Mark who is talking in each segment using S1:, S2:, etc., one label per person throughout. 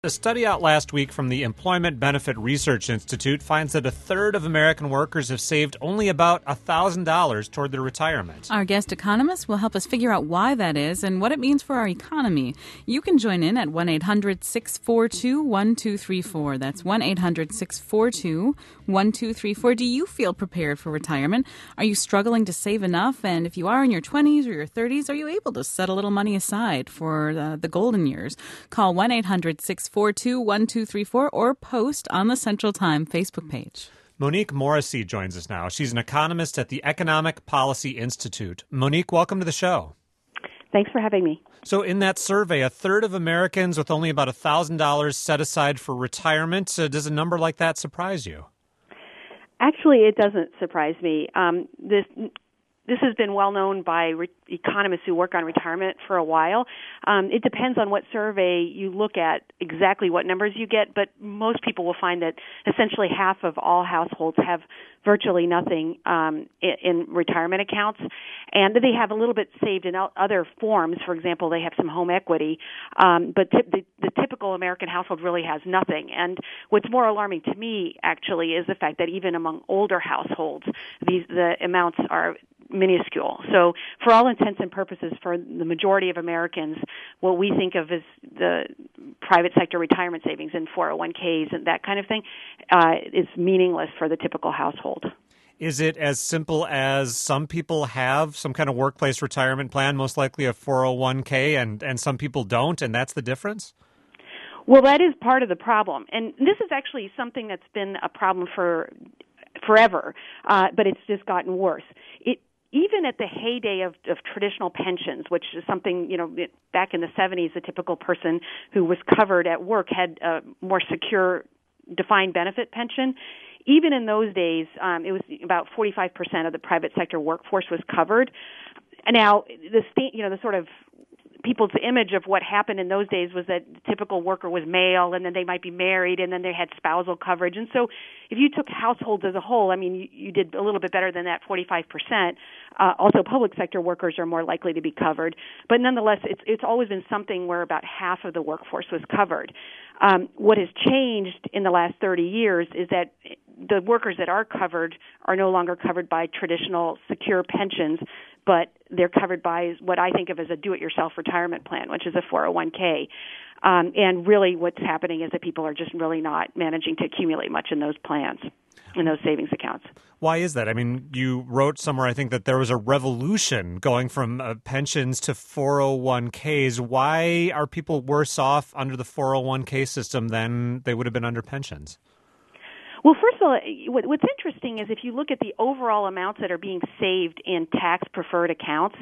S1: A study out last week from the Employment Benefit Research Institute finds that a third of American workers have saved only about $1,000 toward their retirement.
S2: Our guest economist will help us figure out why that is and what it means for our economy. You can join in at 1-800-642-1234. That's 1-800-642-1234. Do you feel prepared for retirement? Are you struggling to save enough? And if you are in your 20s or your 30s, are you able to set a little money aside for the golden years? Call 1-800-642-1234 or post on the Central Time Facebook page.
S1: Monique Morrissey joins us now. She's an economist at the Economic Policy Institute. Monique, welcome to the show.
S3: Thanks for having me.
S1: So in that survey, a third of Americans with only about $1,000 set aside for retirement. Does a number like that surprise you?
S3: Actually, it doesn't surprise me. This has been well known by economists who work on retirement for a while. It depends on what survey you look at, exactly what numbers you get, but most people will find that essentially half of all households have virtually nothing in retirement accounts, and they have a little bit saved in other forms. For example, they have some home equity, but the typical American household really has nothing. And what's more alarming to me, actually, is the fact that even among older households, the amounts are minuscule. So for all intents and purposes, for the majority of Americans, what we think of as the private sector retirement savings and 401ks and that kind of thing is meaningless for the typical household.
S1: Is it as simple as some people have some kind of workplace retirement plan, most likely a 401k, and some people don't, and that's the difference?
S3: Well, that is part of the problem. And this is actually something that's been a problem for forever, but it's just gotten worse. Even at the heyday of traditional pensions, which is something, back in the 70s, the typical person who was covered at work had a more secure defined benefit pension. Even in those days, it was about 45% of the private sector workforce was covered. Now, the sort of people's image of what happened in those days was that the typical worker was male, and then they might be married, and then they had spousal coverage. And so if you took households as a whole, you did a little bit better than that 45%. Also, public sector workers are more likely to be covered. But nonetheless, it's always been something where about half of the workforce was covered. What has changed in the last 30 years is that the workers that are covered are no longer covered by traditional secure pensions, but they're covered by what I think of as a do-it-yourself retirement plan, which is a 401k. And really what's happening is that people are just really not managing to accumulate much in those plans, in those savings accounts.
S1: Why is that? You wrote somewhere, I think, that there was a revolution going from pensions to 401ks. Why are people worse off under the 401k system than they would have been under pensions?
S3: Well, first of all, what's interesting is if you look at the overall amounts that are being saved in tax-preferred accounts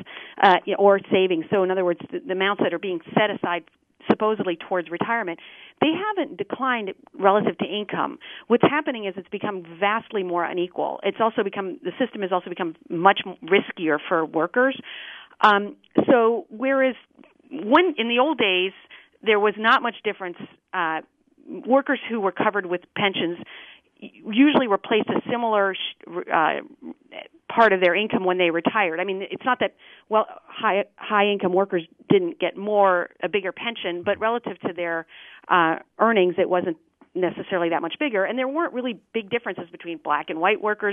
S3: or savings, so in other words, the amounts that are being set aside supposedly towards retirement, they haven't declined relative to income. What's happening is it's become vastly more unequal. The system has also become much riskier for workers. So whereas in the old days there was not much difference, workers who were covered with pensions usually replaced a similar part of their income when they retired. It's not that high income workers didn't get a bigger pension, but relative to their earnings, it wasn't necessarily that much bigger, and there weren't really big differences between black and white workers,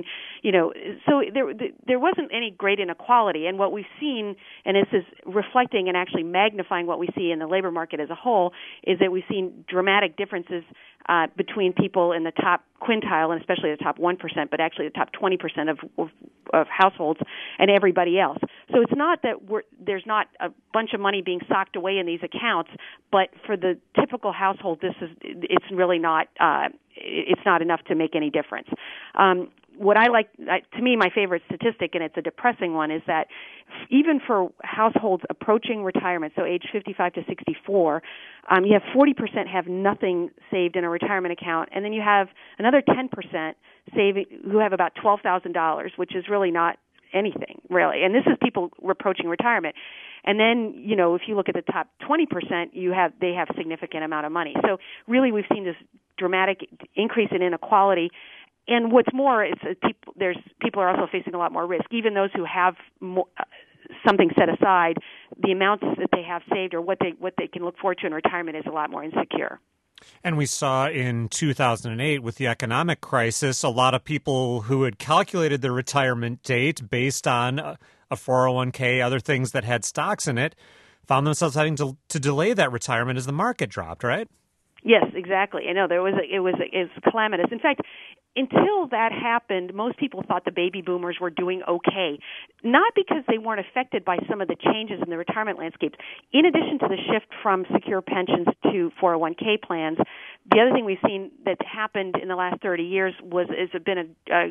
S3: so there wasn't any great inequality. And what we've seen, and this is reflecting and actually magnifying what we see in the labor market as a whole, is that we've seen dramatic differences between people in the top quintile, and especially the top 1%, but actually the top 20% of households and everybody else. So it's not that there's not a bunch of money being socked away in these accounts, but for the typical household, it's really not. It's not enough to make any difference. What I like, to me, my favorite statistic, and it's a depressing one, is that even for households approaching retirement, so age 55 to 64, you have 40% have nothing saved in a retirement account, and then you have another 10% saving who have about $12,000, which is really not anything, really. And this is people approaching retirement. And then, if you look at the top 20%, they have significant amount of money. So really we've seen this dramatic increase in inequality. And what's more is people are also facing a lot more risk. Even those who have something set aside, the amounts that they have saved or what they can look forward to in retirement is a lot more insecure.
S1: And we saw in 2008 with the economic crisis, a lot of people who had calculated their retirement date based on a 401k, other things that had stocks in it, found themselves having to delay that retirement as the market dropped, right?
S3: Yes, exactly. I know it was calamitous. In fact, until that happened, most people thought the baby boomers were doing okay, not because they weren't affected by some of the changes in the retirement landscape. In addition to the shift from secure pensions to 401k plans, the other thing we've seen that happened in the last 30 years has been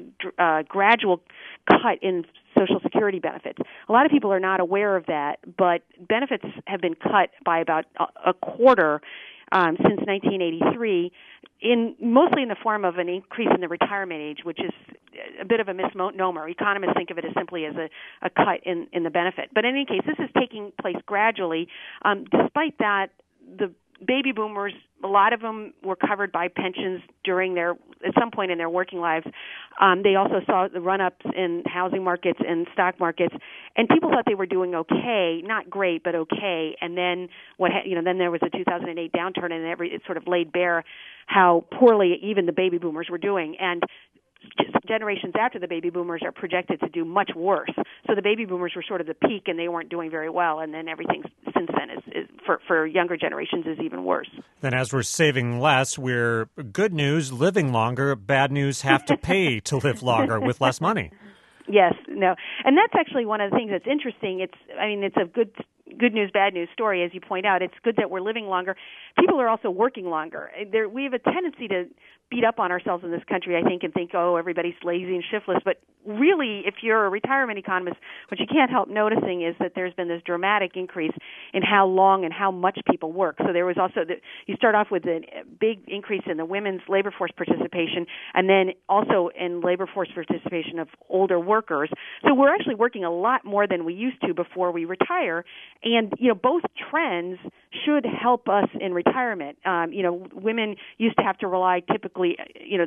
S3: a gradual cut in Social Security benefits. A lot of people are not aware of that, but benefits have been cut by about a quarter since 1983, mostly in the form of an increase in the retirement age, which is a bit of a misnomer. Economists think of it as simply as a cut in the benefit. But in any case, this is taking place gradually. Despite that, the baby boomers, a lot of them were covered by pensions at some point in their working lives. They also saw the run-ups in housing markets and stock markets, and people thought they were doing okay, not great, but okay. And then then there was a 2008 downturn, and it sort of laid bare how poorly even the baby boomers were doing. And generations after the baby boomers are projected to do much worse. So the baby boomers were sort of the peak, and they weren't doing very well. And then everything since then is for younger generations is even worse.
S1: Then as we're saving less, we're good news, living longer. Bad news, have to pay to live longer with less money.
S3: Yes, no. And that's actually one of the things that's interesting. It's a good news, bad news story, as you point out. It's good that we're living longer. People are also working longer. We have a tendency to beat up on ourselves in this country, I think, and think, oh, everybody's lazy and shiftless. But really, if you're a retirement economist, what you can't help noticing is that there's been this dramatic increase in how long and how much people work. So there was also you start off with a big increase in the women's labor force participation, and then also in labor force participation of older workers. So we're actually working a lot more than we used to before we retire. And, both trends should help us in retirement. Women used to have to rely typically,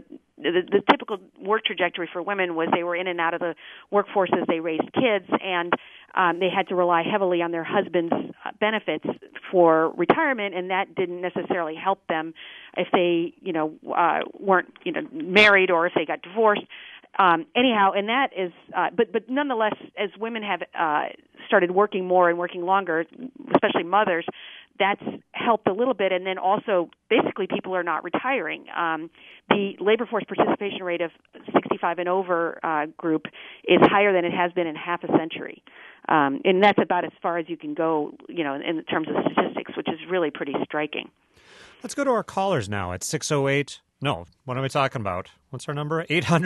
S3: the typical work trajectory for women was they were in and out of the workforce as they raised kids, and they had to rely heavily on their husband's benefits for retirement, and that didn't necessarily help them if they, weren't, married or if they got divorced. Anyhow, and that is, but nonetheless, as women have started working more and working longer, especially mothers, that's helped a little bit. And then also, basically, people are not retiring. The labor force participation rate of 65 and over group is higher than it has been in half a century. And that's about as far as you can go, in terms of statistics, which is really pretty striking.
S1: Let's go to our callers now at 608. No, what am I talking about? What's our number?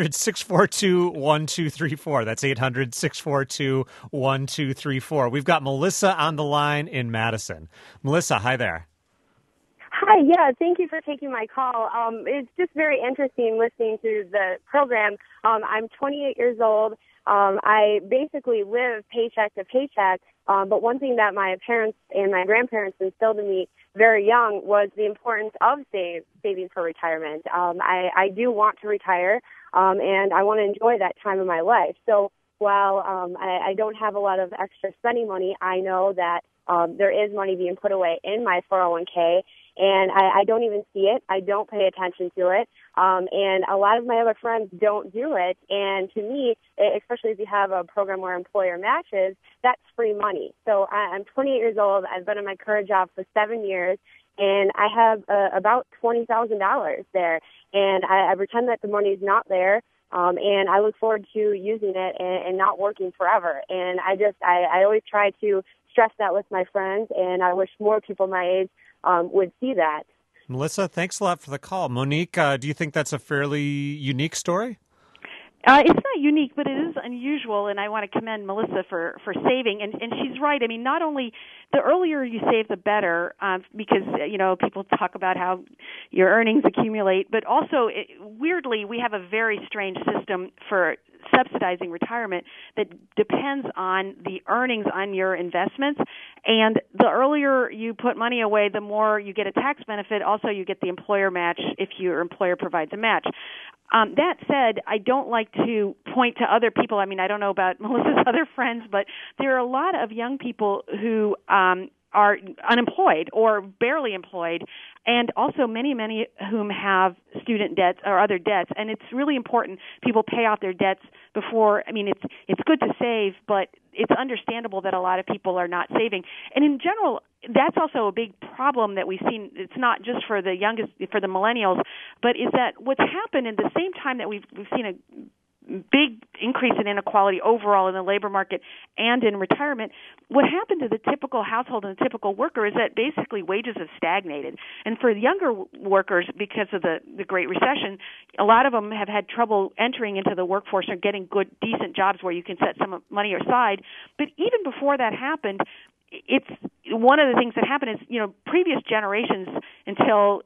S1: 800-642-1234. That's 800-642-1234. We've got Melissa on the line in Madison. Melissa, hi there.
S4: Hi, yeah, thank you for taking my call. It's just very interesting listening to the program. I'm 28 years old. I basically live paycheck to paycheck, but one thing that my parents and my grandparents instilled in me very young was the importance of saving for retirement. I do want to retire, and I want to enjoy that time of my life. So while I don't have a lot of extra spending money, I know that there is money being put away in my 401k, and I don't even see it. I don't pay attention to it. And a lot of my other friends don't do it. And to me, especially if you have a program where employer matches, that's free money. So I'm 28 years old. I've been in my current job for 7 years, and I have about $20,000 there. And I pretend that the money is not there. And I look forward to using it and not working forever. And I always try to stress that with my friends, and I wish more people my age would see that.
S1: Melissa, thanks a lot for the call. Monique, do you think that's a fairly unique story?
S3: It's not unique, but it is unusual, and I want to commend Melissa for saving. And she's right. I mean, not only the earlier you save, the better, because, people talk about how your earnings accumulate, but also, weirdly, we have a very strange system for subsidizing retirement that depends on the earnings on your investments. And the earlier you put money away, the more you get a tax benefit. Also, you get the employer match if your employer provides a match. That said, I don't like to point to other people. I mean, I don't know about Melissa's other friends, but there are a lot of young people who are unemployed or barely employed, and also many whom have student debts or other debts. And it's really important people pay off their debts before. I mean, it's good to save, but it's understandable that a lot of people are not saving. And in general, that's also a big problem that we've seen. It's not just for the youngest, for the millennials, but is that what's happened in the same time that we've seen a big increase in inequality overall in the labor market and in retirement, what happened to the typical household and the typical worker is that basically wages have stagnated. And for younger workers, because of the Great Recession, a lot of them have had trouble entering into the workforce or getting good, decent jobs where you can set some money aside. But even before that happened, it's one of the things that happened is, previous generations until,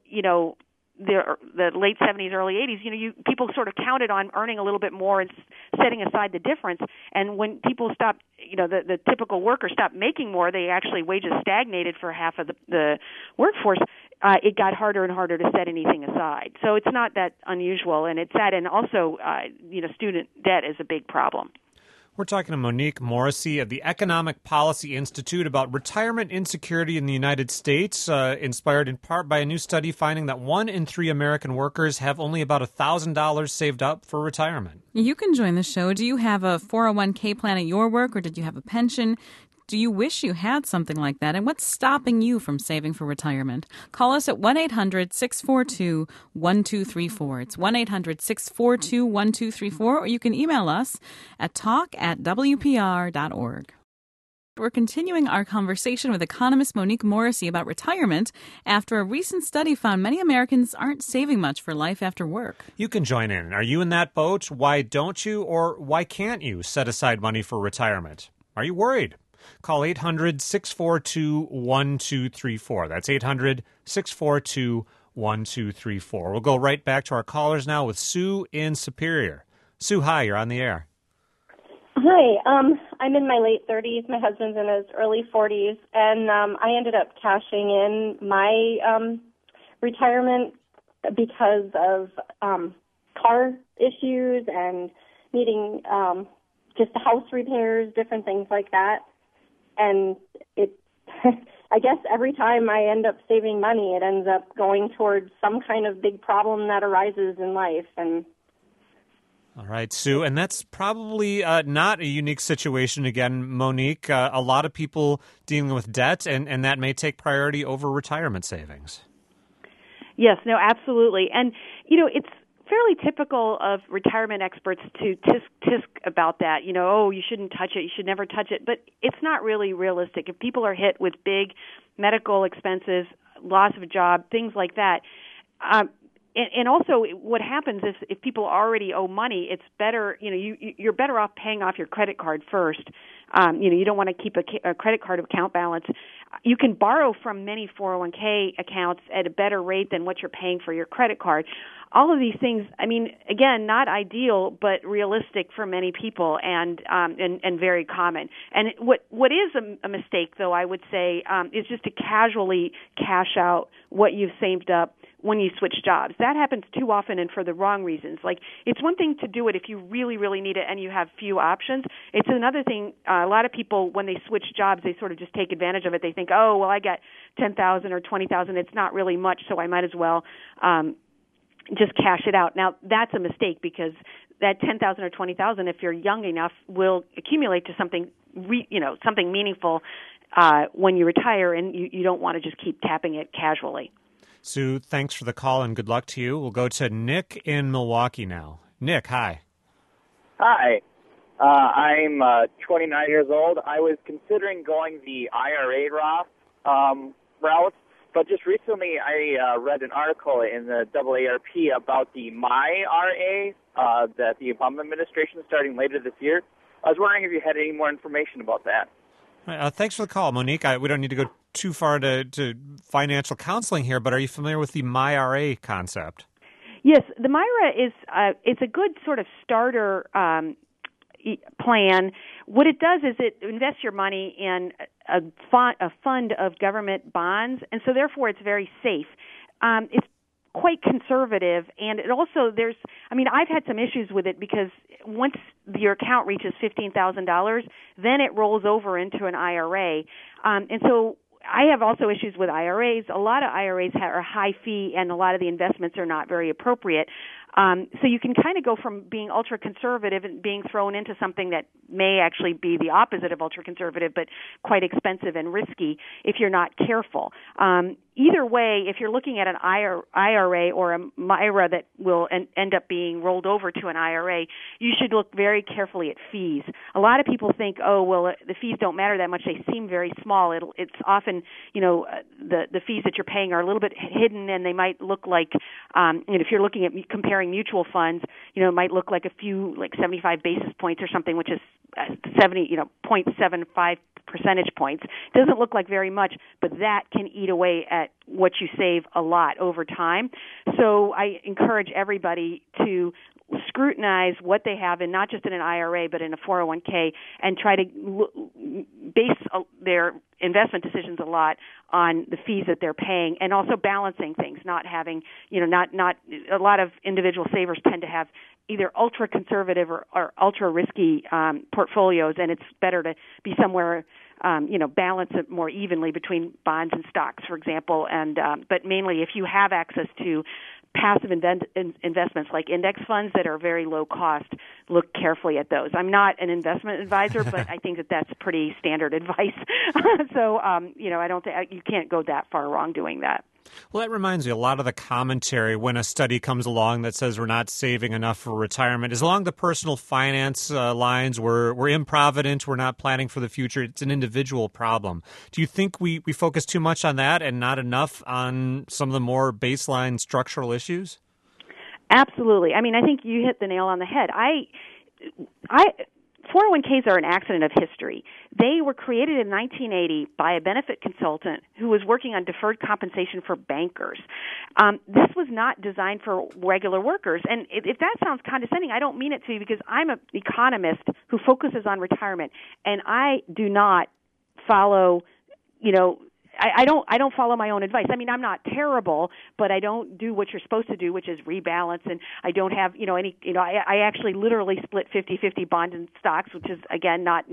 S3: the late 70s, early 80s, people sort of counted on earning a little bit more and setting aside the difference. And when people stopped, the typical worker stopped making more, they actually wages stagnated for half of the workforce. It got harder and harder to set anything aside. So it's not that unusual, and it's that. And also, student debt is a big problem.
S1: We're talking to Monique Morrissey of the Economic Policy Institute about retirement insecurity in the United States, inspired in part by a new study finding that 1 in 3 American workers have only about $1,000 saved up for retirement.
S2: You can join the show. Do you have a 401k plan at your work, or did you have a pension? Do you wish you had something like that? And what's stopping you from saving for retirement? Call us at 1-800-642-1234. It's 1-800-642-1234, or you can email us at talk@wpr.org. We're continuing our conversation with economist Monique Morrissey about retirement after a recent study found many Americans aren't saving much for life after work.
S1: You can join in. Are you in that boat? Why don't you, or why can't you set aside money for retirement? Are you worried? Call 800-642-1234. That's 800-642-1234. We'll go right back to our callers now with Sue in Superior. Sue, hi, you're on the air.
S5: Hi, I'm in my late 30s. My husband's in his early 40s, and I ended up cashing in my retirement because of car issues and needing just house repairs, different things like that. And I guess every time I end up saving money, it ends up going towards some kind of big problem that arises in life. And
S1: all right, Sue, and that's probably not a unique situation again, Monique. A lot of people dealing with debt, and that may take priority over retirement savings.
S3: Yes, no, absolutely. And, it's fairly typical of retirement experts to tisk about that. You shouldn't touch it, you should never touch it. But it's not really realistic. If people are hit with big medical expenses, loss of a job, things like that, and also what happens is if people already owe money, it's better, you're better off paying off your credit card first. You don't want to keep a credit card account balance. You can borrow from many 401k accounts at a better rate than what you're paying for your credit card. All of these things, again, not ideal, but realistic for many people and very common. And what is a mistake, though, I would say, is just to casually cash out what you've saved up when you switch jobs. That happens too often and for the wrong reasons. Like, it's one thing to do it if you really, really need it and you have few options. It's another thing, a lot of people, when they switch jobs, they sort of just take advantage of it. They think, oh, well, I got $10,000 or $20,000. It's not really much, so I might as well just cash it out. Now, that's a mistake because that $10,000 or $20,000, if you're young enough, will accumulate to something, something meaningful when you retire, and you don't want to just keep tapping it casually.
S1: Sue, thanks for the call and good luck to you. We'll go to Nick in Milwaukee now. Nick, hi.
S6: Hi. I'm 29 years old. I was considering going the IRA Roth route, but just recently I read an article in the AARP about the MyRA that the Obama administration is starting later this year. I was wondering if you had any more information about that.
S1: Thanks for the call, Monique. We don't need to go too far to financial counseling here, but are you familiar with the MyRA concept?
S3: Yes, the MyRA is it's a good sort of starter plan, what it does is it invests your money in a fund of government bonds, and so therefore it's very safe. It's quite conservative, and it also I've had some issues with it because once your account reaches $15,000, then it rolls over into an IRA, and so I have also issues with IRAs. A lot of IRAs are high fee, and a lot of the investments are not very appropriate. So you can kind of go from being ultra conservative and being thrown into something that may actually be the opposite of ultra conservative, but quite expensive and risky if you're not careful. Either way, if you're looking at an IRA or a MIRA that will end up being rolled over to an IRA, you should look very carefully at fees. A lot of people think, the fees don't matter that much. They seem very small. It's often, the fees that you're paying are a little bit hidden, and they might look like, if you're looking at comparing mutual funds, it might look like a few, like 75 basis points or something, which is 0.75 percentage points. It doesn't look like very much, but that can eat away at what you save a lot over time. So I encourage everybody to scrutinize what they have, and not just in an IRA, but in a 401k, and try to base their investment decisions a lot on the fees that they're paying, and also balancing things, not having, not a lot of individual savers tend to have either ultra conservative or ultra risky portfolios, and it's better to be somewhere, balance it more evenly between bonds and stocks, for example. And but mainly, if you have access to passive investments like index funds that are very low cost, look carefully at those. I'm not an investment advisor, but I think that that's pretty standard advice. So, I don't think you can't go that far wrong doing that.
S1: Well, that reminds me, a lot of the commentary when a study comes along that says we're not saving enough for retirement is along the personal finance lines. We're improvident. We're not planning for the future. It's an individual problem. Do you think we focus too much on that and not enough on some of the more baseline structural issues? Absolutely. I think you hit the nail on the head. 401ks are an accident of history. They were created in 1980 by a benefit consultant who was working on deferred compensation for bankers. This was not designed for regular workers. And if that sounds condescending, I don't mean it to be, because I'm an economist who focuses on retirement, and I do not follow, I don't follow my own advice. I'm not terrible, but I don't do what you're supposed to do, which is rebalance, and I don't have, I actually literally split 50-50 bonds and stocks, which is, again, not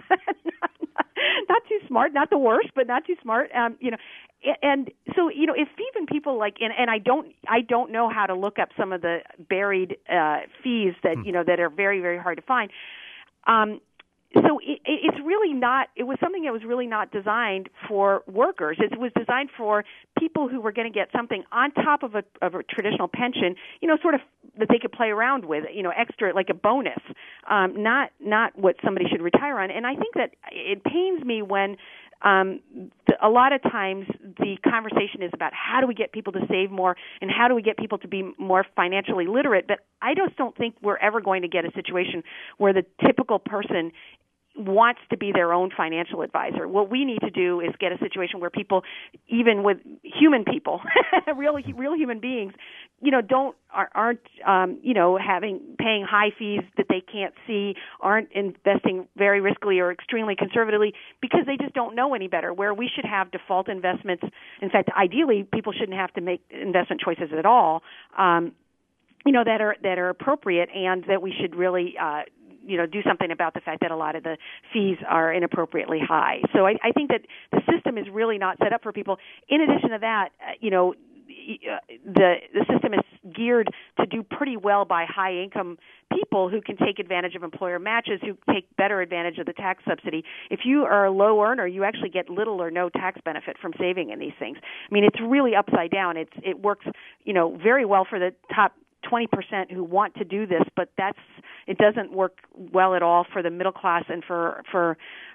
S1: too smart, not the worst, but not too smart, and so, if even people and I don't know how to look up some of the buried fees that, that are very, very hard to find. So it's really not, it was something that was really not designed for workers. It was designed for people who were going to get something on top of a traditional pension, sort of that they could play around with, extra, like a bonus, not what somebody should retire on. And I think that it pains me when a lot of times the conversation is about how do we get people to save more and how do we get people to be more financially literate. But I just don't think we're ever going to get a situation where the typical person wants to be their own financial advisor. What we need to do is get a situation where people, even with human people, real human beings, aren't paying high fees that they can't see, aren't investing very riskily or extremely conservatively because they just don't know any better. Where we should have default investments. In fact, ideally, people shouldn't have to make investment choices at all. That are appropriate, and that we should really do something about the fact that a lot of the fees are inappropriately high. So I think that the system is really not set up for people. In addition to that, the system is geared to do pretty well by high-income people who can take advantage of employer matches, who take better advantage of the tax subsidy. If you are a low earner, you actually get little or no tax benefit from saving in these things. It's really upside down. It works, very well for the top 20% who want to do this, but it doesn't work well at all for the middle class and for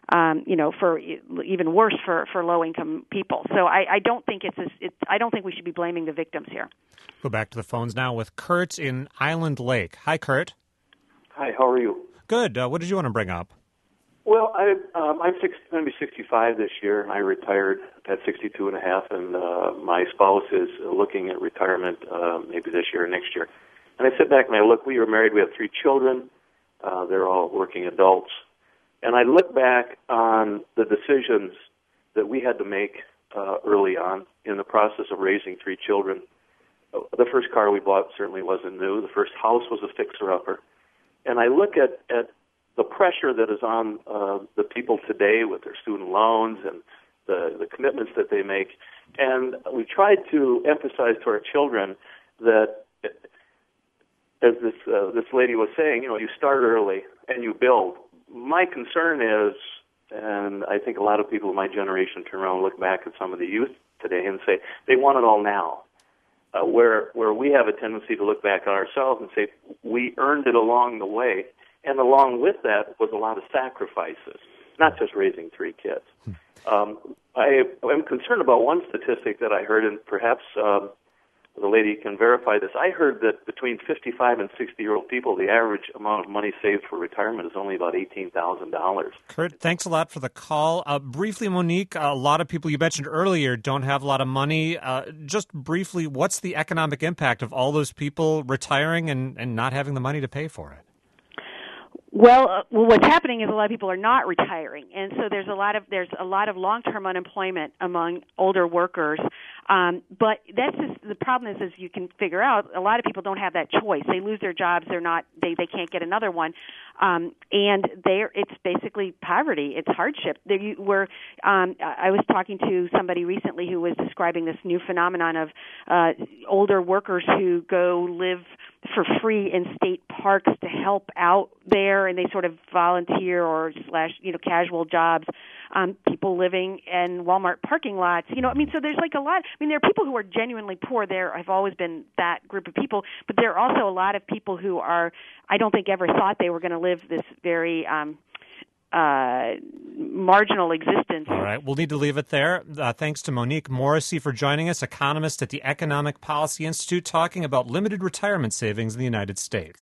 S1: even worse for low income people. So I don't think I don't think we should be blaming the victims here. Go back to the phones now with Kurt in Island Lake. Hi, Kurt.
S7: Hi, how are you?
S1: Good. What did you want to bring up?
S7: Well, I'm going to be 65 this year. I retired at 62 and a half, and my spouse is looking at retirement maybe this year or next year. And I sit back and I look. We were married. We have 3 children. They're all working adults. And I look back on the decisions that we had to make early on in the process of raising 3 children. The first car we bought certainly wasn't new. The first house was a fixer-upper. And I look at the pressure that is on the people today with their student loans and the commitments that they make. And we tried to emphasize to our children that, as this lady was saying, you start early and you build. My concern is, and I think a lot of people in my generation turn around and look back at some of the youth today and say they want it all now. Where we have a tendency to look back at ourselves and say we earned it along the way, and along with that was a lot of sacrifices, not just raising 3 kids. I am concerned about one statistic that I heard, and perhaps the lady can verify this. I heard that between 55 and 60-year-old people, the average amount of money saved for retirement is only about $18,000.
S1: Kurt, thanks a lot for the call. Briefly, Monique, a lot of people you mentioned earlier don't have a lot of money. Just briefly, what's the economic impact of all those people retiring and not having the money to pay for it?
S3: Well, what's happening is a lot of people are not retiring, and so there's a lot of long-term unemployment among older workers. But that's just the problem is you can figure out a lot of people don't have that choice. They lose their jobs, they can't get another one, and it's basically poverty. It's hardship. I was talking to somebody recently who was describing this new phenomenon of older workers who go live for free in state parks to help out there, and they sort of volunteer or casual jobs. People living in Walmart parking lots, so there's like a lot. There are people who are genuinely poor. There have always been that group of people, but there are also a lot of people who I don't think ever thought they were going to live this very marginal existence.
S1: All right, we'll need to leave it there. Thanks to Monique Morrissey for joining us, economist at the Economic Policy Institute, talking about limited retirement savings in the United States.